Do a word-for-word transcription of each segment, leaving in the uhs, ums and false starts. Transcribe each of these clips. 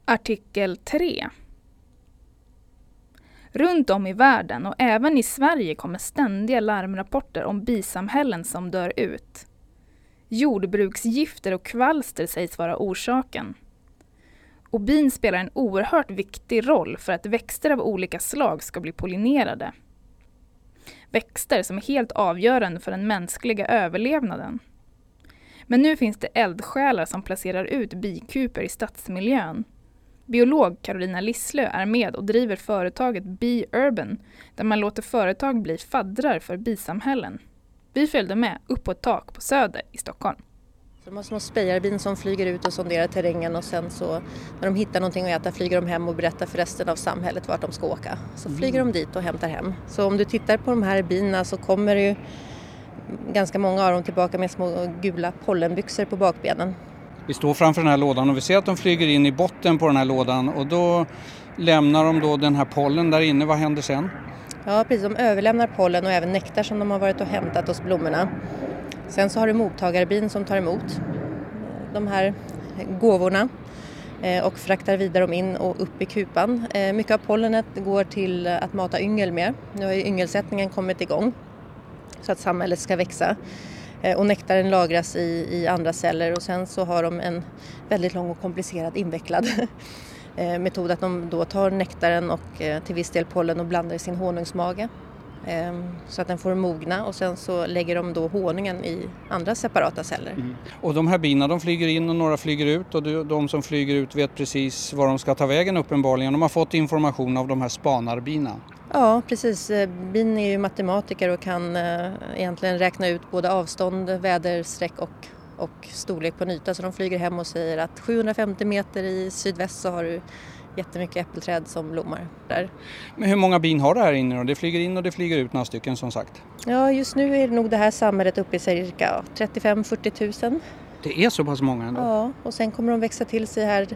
Artikel tre. Runt om i världen och även i Sverige kommer ständiga larmrapporter om bisamhällen som dör ut. Jordbruksgifter och kvalster sägs vara orsaken. Och bin spelar en oerhört viktig roll för att växter av olika slag ska bli pollinerade. Växter som är helt avgörande för den mänskliga överlevnaden. Men nu finns det eldsjälar som placerar ut bikuper i stadsmiljön. Biolog Carolina Lisslö är med och driver företaget Bee Urban där man låter företag bli faddrar för bisamhällen. Vi följde med upp på ett tak på Söder i Stockholm. Så de har små spejarbin som flyger ut och sonderar terrängen och sen så när de hittar någonting att äta flyger de hem och berättar för resten av samhället vart de ska åka. Så flyger de dit och hämtar hem. Så om du tittar på de här bina så kommer det ju ganska många av dem tillbaka med små gula pollenbyxor på bakbenen. Vi står framför den här lådan och vi ser att de flyger in i botten på den här lådan och då lämnar de då den här pollen där inne. Vad händer sen? Ja, precis. De överlämnar pollen och även nektar som de har varit och hämtat hos blommorna. Sen så har du mottagarbin som tar emot de här gåvorna och fraktar vidare dem in och upp i kupan. Mycket av pollenet går till att mata yngel med. Nu har ju yngelsättningen kommit igång så att samhället ska växa. Och nektaren lagras i, i andra celler och sen så har de en väldigt lång och komplicerad invecklad metod att de då tar nektaren och till viss del pollen och blandar i sin honungsmage så att den får mogna och sen så lägger de då honungen i andra separata celler. Mm. Och de här bina de flyger in och några flyger ut och de som flyger ut vet precis var de ska ta vägen uppenbarligen. De har fått information av de här spanarbina. Ja, precis. Bin är ju matematiker och kan eh, egentligen räkna ut både avstånd, väderstreck och, och storlek på en yta. Så de flyger hem och säger att sjuhundrafemtio meter i sydväst så har du jättemycket äppelträd som blommar där. Men hur många bin har det här inne då? Det flyger in och det flyger ut några stycken som sagt. Ja, just nu är nog det här samhället uppe i cirka trettiofem till fyrtio tusen. Det är så pass många ändå? Ja, och sen kommer de växa till sig här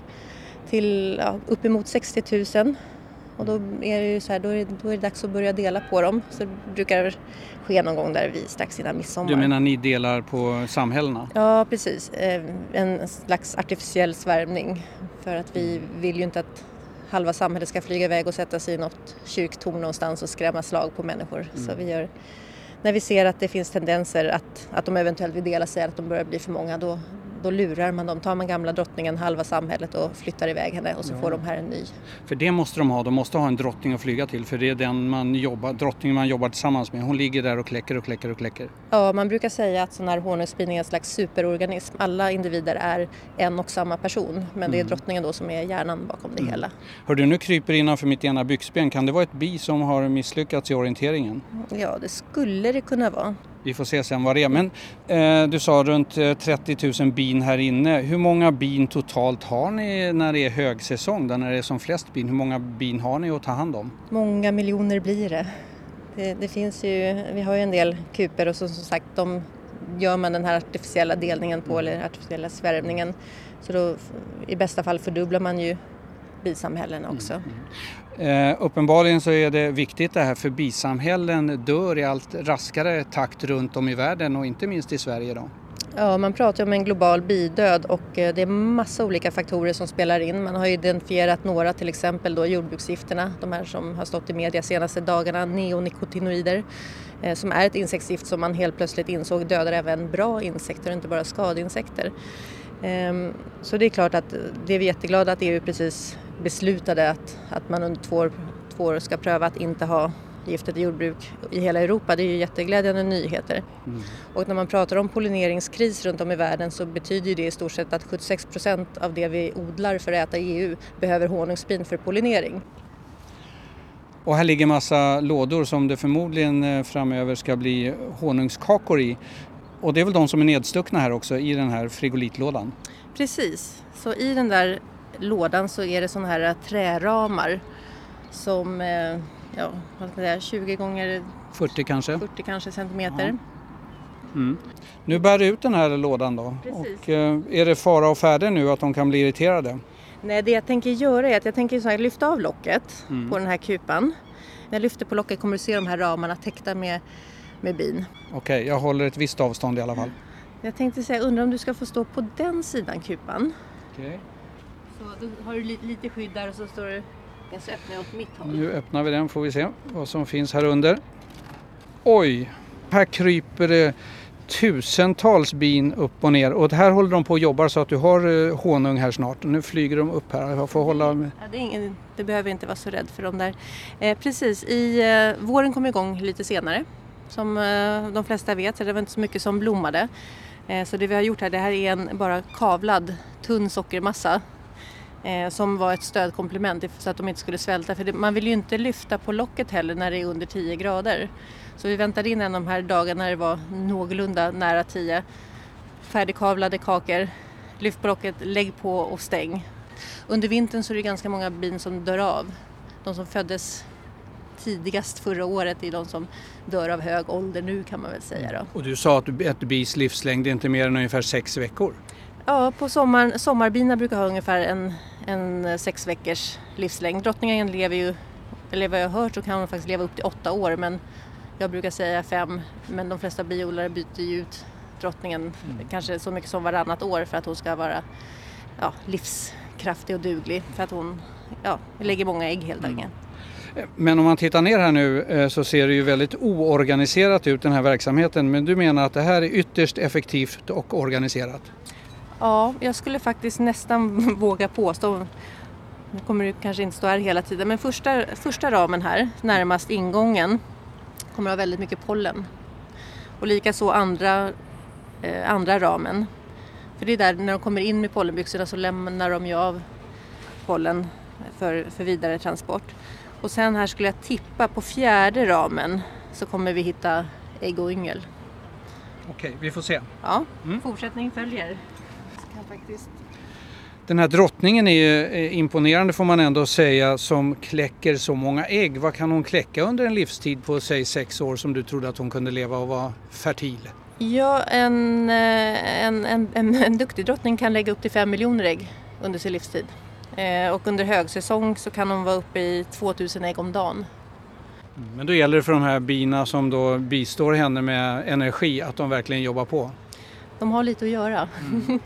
till ja, uppemot sextio tusen. Och då är det ju så här, då är det, då är det dags att börja dela på dem. Så det brukar ske någon gång där vi strax innan midsommar. Du menar ni delar på samhällena? Ja, precis. En slags artificiell svärmning. För att vi vill ju inte att halva samhället ska flyga iväg och sätta sig i något kyrktorn någonstans och skrämma slag på människor. Mm. Så vi gör, när vi ser att det finns tendenser att, att de eventuellt vill dela sig, att de börjar bli för många, då Då lurar man dem, tar man gamla drottningen, halva samhället och flyttar iväg henne och så ja. Får de här en ny. För det måste de ha, de måste ha en drottning att flyga till för det är den man jobbar, drottningen man jobbar tillsammans med. Hon ligger där och kläcker och kläcker och kläcker. Ja, man brukar säga att sån här honungsspridning är en slags superorganism. Alla individer är en och samma person men mm. det är drottningen då som är hjärnan bakom det mm. hela. Hör du, nu kryper innanför mitt ena byxben. Kan det vara ett bi som har misslyckats i orienteringen? Ja, det skulle det kunna vara. Vi får se sen vad det är. Men eh, du sa runt trettio tusen bin här inne. Hur många bin totalt har ni när det är högsäsong? Där när det är som flest bin, hur många bin har ni att ta hand om? Många miljoner blir det. Det, det finns ju, vi har ju en del kuper och så, som sagt de gör man den här artificiella delningen på eller artificiella svärmningen. Så då i bästa fall fördubblar man ju bisamhällen också. Mm, mm. Eh, uppenbarligen så är det viktigt det här för bisamhällen dör i allt raskare takt runt om i världen och inte minst i Sverige då. Ja, man pratar om en global bidöd och det är massa olika faktorer som spelar in. Man har identifierat några, till exempel då jordbruksgifterna, de här som har stått i media senaste dagarna, neonikotinoider, eh, som är ett insektsgift som man helt plötsligt insåg dödar även bra insekter, inte bara skadeinsekter. Eh, så det är klart att det är vi jätteglada att E U precis beslutade att, att man under två år, två år ska pröva att inte ha giftet i jordbruk i hela Europa. Det är ju jätteglädjande nyheter. Mm. Och när man pratar om pollineringskris runt om i världen så betyder det i stort sett att sjuttiosex procent av det vi odlar för att äta i E U behöver honungsbin för pollinering. Och här ligger massa lådor som det förmodligen framöver ska bli honungskakor i. Och det är väl de som är nedstuckna här också i den här frigolitlådan? Precis. Så i den där lådan så är det såna här träramar som ja, vad ska jag säga, tjugo gånger fyrtio kanske, fyrtio kanske centimeter. Ja. Mm. Nu bär du ut den här lådan då. Precis. Och eh, är det fara och färde nu att de kan bli irriterade? Nej, det jag tänker göra är att jag tänker så här, lyfta av locket mm. på den här kupan. När jag lyfter på locket kommer du se de här ramarna täckta med, med bin. Okej, okay, jag håller ett visst avstånd i alla fall. Jag tänkte säga, undrar om du ska få stå på den sidan kupan. Okej. Okay. Så då har du lite, lite skydd där och så står det, jag ska öppna åt mitt håll. Nu öppnar vi den, får vi se vad som finns här under. Oj, här kryper det tusentals bin upp och ner och här håller de på och jobbar så att du har honung här snart. Nu flyger de upp här. Jag får hålla... Ja, det, är ingen, det behöver inte vara så rädd för dem där. Eh, precis, i eh, våren kommer igång lite senare. Som eh, de flesta vet så det var inte så mycket som blommade. Eh, så det vi har gjort här, det här är en bara kavlad tunn sockermassa. Eh, som var ett stödkomplement så att de inte skulle svälta. För det, man vill ju inte lyfta på locket heller när det är under tio grader. Så vi väntade in en av de här dagarna när det var någorlunda nära tio. Färdigkavlade kakor, lyft på locket, lägg på och stäng. Under vintern så är det ganska många bin som dör av. De som föddes tidigast förra året är de som dör av hög ålder nu kan man väl säga då. Och du sa att ett bis livslängd är inte mer än ungefär sex veckor. Ja, på sommaren, sommarbina brukar ha ungefär en, en sex veckors livslängd. Drottningen lever ju, eller vad jag har hört så kan hon faktiskt leva upp till åtta år men jag brukar säga fem, men de flesta biodlare byter ju ut drottningen mm. kanske så mycket som varannat år för att hon ska vara ja, livskraftig och duglig. För att hon ja, lägger många ägg helt enkelt. Mm. Men om man tittar ner här nu så ser det ju väldigt oorganiserat ut den här verksamheten. Men du menar att det här är ytterst effektivt och organiserat? Ja, jag skulle faktiskt nästan våga påstå. Nu kommer det kanske inte stå här hela tiden, men första, första ramen här, närmast ingången, kommer ha väldigt mycket pollen. Och likaså andra, eh, andra ramen. För det är där, när de kommer in med pollenbyxorna så lämnar de ju av pollen för, för vidare transport. Och sen här skulle jag tippa på fjärde ramen så kommer vi hitta ägg och yngel. Okej, vi får se. Ja, mm. Fortsättning följer. Kan faktiskt... Den här drottningen är ju imponerande får man ändå säga som kläcker så många ägg. Vad kan hon kläcka under en livstid på säg sex år som du trodde att hon kunde leva och vara fertil? Ja, en, en, en, en, en duktig drottning kan lägga upp till fem miljoner ägg under sin livstid. Eh, och under högsäsong så kan hon vara uppe i tvåtusen ägg om dagen. Men då gäller det för de här bina som då bistår henne med energi att de verkligen jobbar på? De har lite att göra. Mm.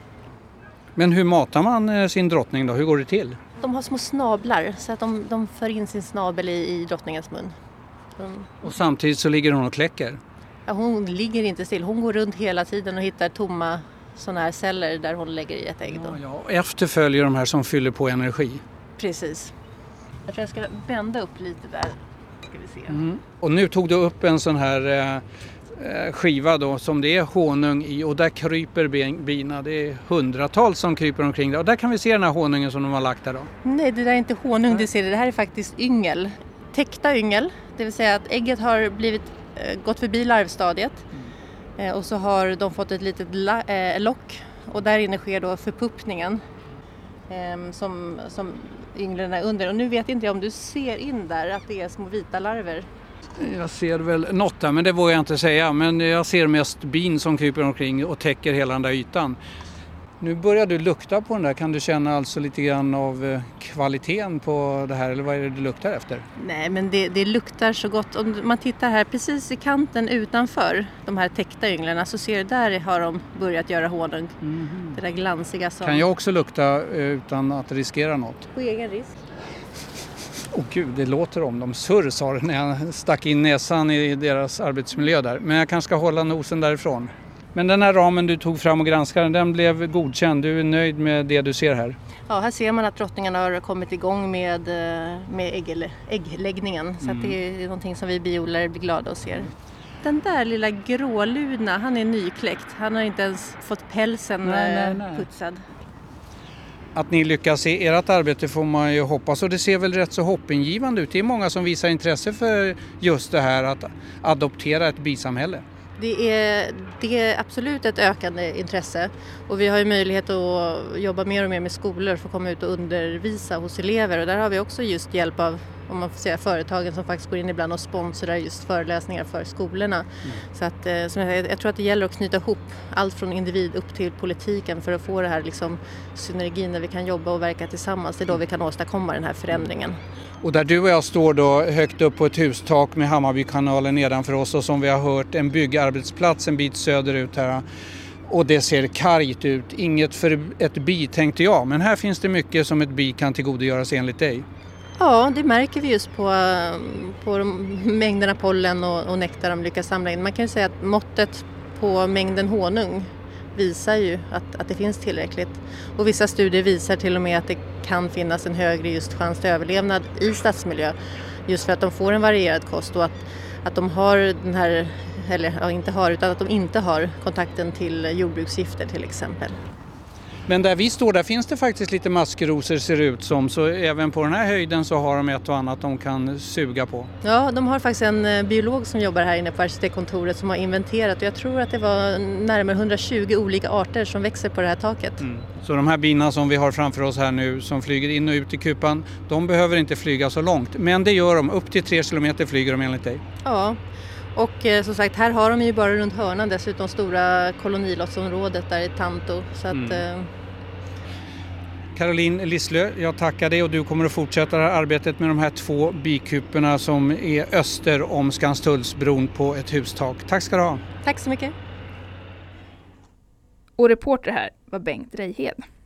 Men hur matar man sin drottning då? Hur går det till? De har små snablar så att de, de för in sin snabel i, i drottningens mun. De... Och samtidigt så ligger hon och kläcker? Ja, hon ligger inte still. Hon går runt hela tiden och hittar tomma sådana här celler där hon lägger i ett ägg. Då. Ja, ja. Och efter följer de här som fyller på energi? Precis. Jag tror jag ska vända upp lite där. Ska vi se. Mm. Och nu tog du upp en sån här... Eh, skiva då som det är honung i och där kryper bina. Det är hundratals som kryper omkring där och där kan vi se den här honungen som de har lagt där då. Nej, det där är inte honung du ser, det här är faktiskt yngel. Täckta yngel, det vill säga att ägget har blivit, äh, gått förbi larvstadiet mm. eh, och så har de fått ett litet la, äh, lock och där inne sker då förpuppningen eh, som, som ynglen är under. Och nu vet inte jag om du ser in där att det är små vita larver. Jag ser väl något där, men det vågar jag inte säga. Men jag ser mest bin som kryper omkring och täcker hela den där ytan. Nu börjar du lukta på den där. Kan du känna alltså lite grann av kvaliteten på det här? Eller vad är det du luktar efter? Nej, men det, det luktar så gott. Om man tittar här precis i kanten utanför de här täckta ynglarna så ser du där har de börjat göra honung. Mm. Det där glansiga som... Kan jag också lukta utan att riskera något? På egen risk. Åh oh, gud, det låter om dem. Surr sa det när jag stack in näsan i deras arbetsmiljö där. Men jag kanske ska hålla nosen därifrån. Men den här ramen du tog fram och granskade, den blev godkänd. Du är nöjd med det du ser här? Ja, här ser man att drottningen har kommit igång med, med ägg, äggläggningen. Mm. Så att det är någonting som vi biodlare blir glada och ser. Den där lilla gråluna, han är nykläckt. Han har inte ens fått pälsen nej, nej, nej. putsad. Att ni lyckas i ert arbete får man ju hoppas och det ser väl rätt så hoppingivande ut. Det är många som visar intresse för just det här att adoptera ett bisamhälle. Det är, det är absolut ett ökande intresse och vi har ju möjlighet att jobba mer och mer med skolor för att komma ut och undervisa hos elever och där har vi också just hjälp av om man får säga företagen som faktiskt går in ibland och sponsrar just föreläsningar för skolorna. Mm. Så att, som jag, jag tror att det gäller att knyta ihop allt från individ upp till politiken för att få det här liksom, synergin där vi kan jobba och verka tillsammans. Det är då vi kan åstadkomma den här förändringen. Och där du och jag står då högt upp på ett hustak med Hammarbykanalen nedanför oss och som vi har hört en byggarbetsplats en bit söderut här. och det ser kargt ut. Inget för ett bi tänkte jag, men här finns det mycket som ett bi kan tillgodogöra sig enligt dig. Ja, det märker vi just på, på de mängderna pollen och, och nektar de lyckas samla in. Man kan ju säga att måttet på mängden honung visar ju att, att det finns tillräckligt. Och vissa studier visar till och med att det kan finnas en högre just chans till överlevnad i stadsmiljö. Just för att de får en varierad kost och att, att de har den här, eller ja, inte har, utan att de inte har kontakten till jordbruksgifter till exempel. Men där vi står, där finns det faktiskt lite maskrosor ser det ut som, så även på den här höjden så har de ett och annat de kan suga på. Ja, de har faktiskt en biolog som jobbar här inne på arkitektkontoret som har inventerat, och jag tror att det var närmare hundratjugo olika arter som växer på det här taket. Mm. Så de här bina som vi har framför oss här nu som flyger in och ut i kupan, de behöver inte flyga så långt, men det gör de, upp till tre kilometer flyger de enligt dig. Ja. Och eh, som sagt, här har de ju bara runt hörnan dessutom stora kolonilottsområdet där i Tanto. Så att, mm. eh... Caroline Lisslö, jag tackar dig, och du kommer att fortsätta det här arbetet med de här två bikuporna som är öster om Skanstullsbron på ett hustak. Tack ska du ha. Tack så mycket. Och reporter här var Bengt Reihed.